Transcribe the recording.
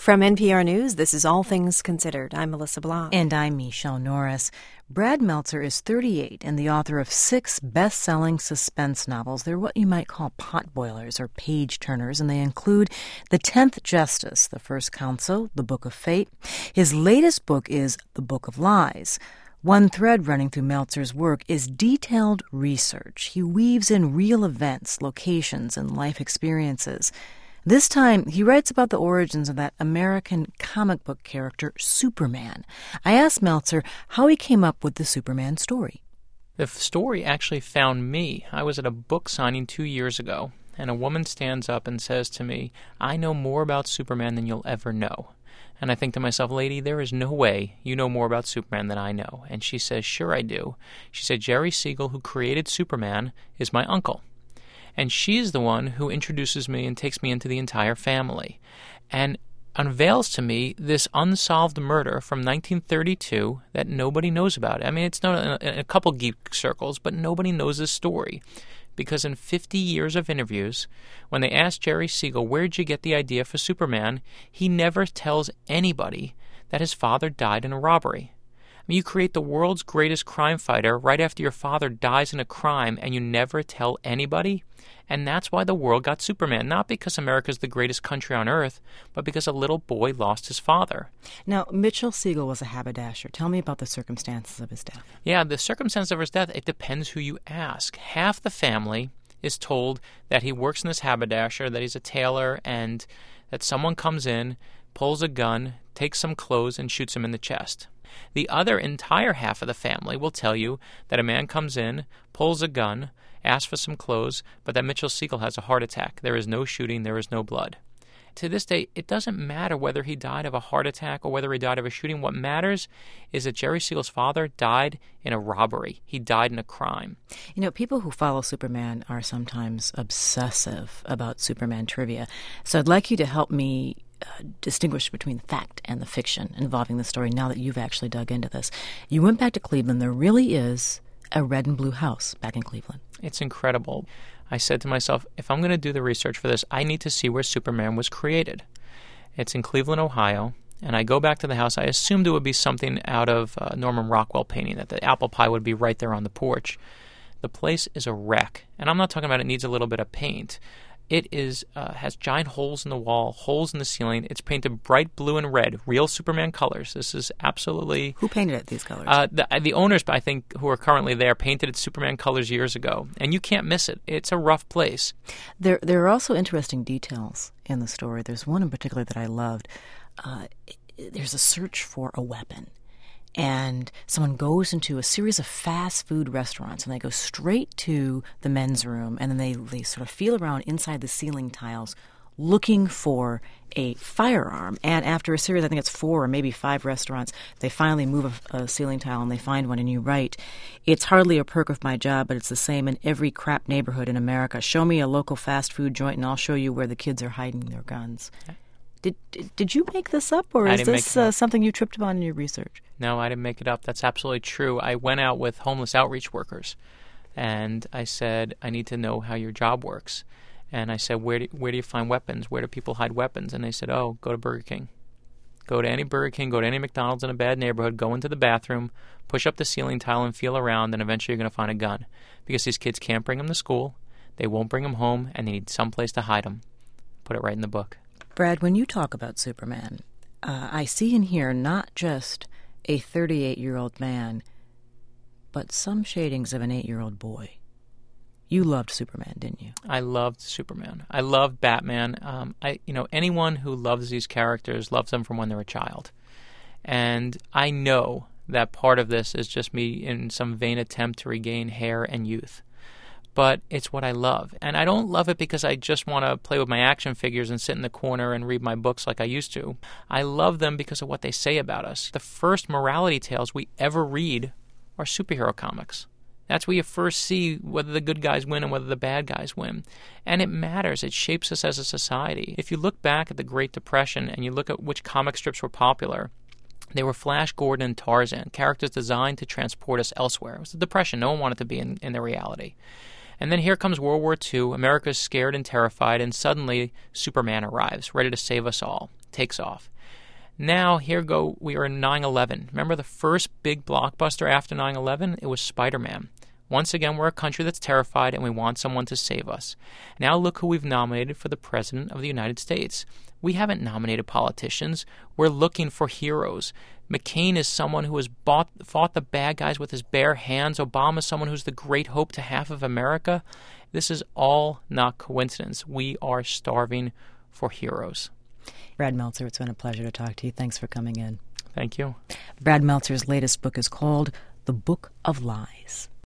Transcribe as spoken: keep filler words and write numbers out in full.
From N P R News, this is All Things Considered. I'm Melissa Block. And I'm Michelle Norris. Brad Meltzer is thirty-eight and the author of six best-selling suspense novels. They're what you might call potboilers or page-turners, and they include The Tenth Justice, The First Counsel, The Book of Fate. His latest book is The Book of Lies. One thread running through Meltzer's work is detailed research. He weaves in real events, locations, and life experiences. This time, he writes about the origins of that American comic book character, Superman. I asked Meltzer how he came up with the Superman story. The story actually found me. I was at a book signing two years ago, and a woman stands up and says to me, "I know more about Superman than you'll ever know." And I think to myself, lady, there is no way you know more about Superman than I know. And she says, sure I do. She said, Jerry Siegel, who created Superman, is my uncle. And she's the one who introduces me and takes me into the entire family and unveils to me this unsolved murder from nineteen thirty-two that nobody knows about. I mean, it's known in a couple geek circles, but nobody knows this story. Because in fifty years of interviews, when they asked Jerry Siegel, where'd you get the idea for Superman, he never tells anybody that his father died in a robbery. I mean, you create the world's greatest crime fighter right after your father dies in a crime and you never tell anybody? And that's why the world got Superman, not because America's the greatest country on earth, but because a little boy lost his father. Now, Mitchell Siegel was a haberdasher. Tell me about the circumstances of his death. Yeah, the circumstances of his death, it depends who you ask. Half the family is told that he works in this haberdasher, that he's a tailor, and that someone comes in, pulls a gun, takes some clothes, and shoots him in the chest. The other entire half of the family will tell you that a man comes in, pulls a gun, asks for some clothes, but that Mitchell Siegel has a heart attack. There is no shooting. There is no blood. To this day, it doesn't matter whether he died of a heart attack or whether he died of a shooting. What matters is that Jerry Siegel's father died in a robbery. He died in a crime. You know, people who follow Superman are sometimes obsessive about Superman trivia. So I'd like you to help me Uh, distinguish between the fact and the fiction involving the story now that you've actually dug into this. You went back to Cleveland. There really is a red and blue house back in Cleveland. It's incredible. I said to myself, if I'm going to do the research for this, I need to see where Superman was created. It's in Cleveland, Ohio, and I go back to the house. I assumed it would be something out of uh, Norman Rockwell painting, that the apple pie would be right there on the porch. The place is a wreck, and I'm not talking about it needs a little bit of paint. It is uh, has giant holes in the wall, holes in the ceiling. It's painted bright blue and red, real Superman colors. This is absolutely... Who painted it, these colors? Uh, the, the owners, I think, who are currently there, painted it Superman colors years ago. And you can't miss it. It's a rough place. There, there are also interesting details in the story. There's one in particular that I loved. Uh, there's a search for a weapon. And someone goes into a series of fast food restaurants, and they go straight to the men's room, and then they, they sort of feel around inside the ceiling tiles looking for a firearm. And after a series, I think it's four or maybe five restaurants, they finally move a, a ceiling tile and they find one. And you write, it's hardly a perk of my job, but it's the same in every crap neighborhood in America. Show me a local fast food joint and I'll show you where the kids are hiding their guns. Did, did did you make this up, or is this uh, something you tripped upon in your research? No, I didn't make it up. That's absolutely true. I went out with homeless outreach workers, and I said, I need to know how your job works. And I said, where do, where do you find weapons? Where do people hide weapons? And they said, oh, go to Burger King. Go to any Burger King, go to any McDonald's in a bad neighborhood, go into the bathroom, push up the ceiling tile and feel around, and eventually you're going to find a gun. Because these kids can't bring them to school, they won't bring them home, and they need someplace to hide them. Put it right in the book. Brad, when you talk about Superman, uh, I see in here not just a thirty-eight-year-old man, but some shadings of an eight-year-old boy. You loved Superman, didn't you? I loved Superman. I loved Batman. Um, I, you know, anyone who loves these characters loves them from when they're a child. And I know that part of this is just me in some vain attempt to regain hair and youth. But it's what I love. And I don't love it because I just want to play with my action figures and sit in the corner and read my books like I used to. I love them because of what they say about us. The first morality tales we ever read are superhero comics. That's where you first see whether the good guys win and whether the bad guys win. And it matters. It shapes us as a society. If you look back at the Great Depression and you look at which comic strips were popular, they were Flash Gordon and Tarzan, characters designed to transport us elsewhere. It was the Depression. No one wanted to be in, in their reality. And then here comes World War Two. America's scared and terrified, and suddenly Superman arrives, ready to save us all, takes off. Now, here go, we are in nine eleven. Remember the first big blockbuster after nine eleven? It was Spider-Man. Once again, we're a country that's terrified and we want someone to save us. Now look who we've nominated for the President of the United States. We haven't nominated politicians. We're looking for heroes. McCain is someone who has bought, fought the bad guys with his bare hands. Obama is someone who's the great hope to half of America. This is all not coincidence. We are starving for heroes. Brad Meltzer, it's been a pleasure to talk to you. Thanks for coming in. Thank you. Brad Meltzer's latest book is called The Book of Lies.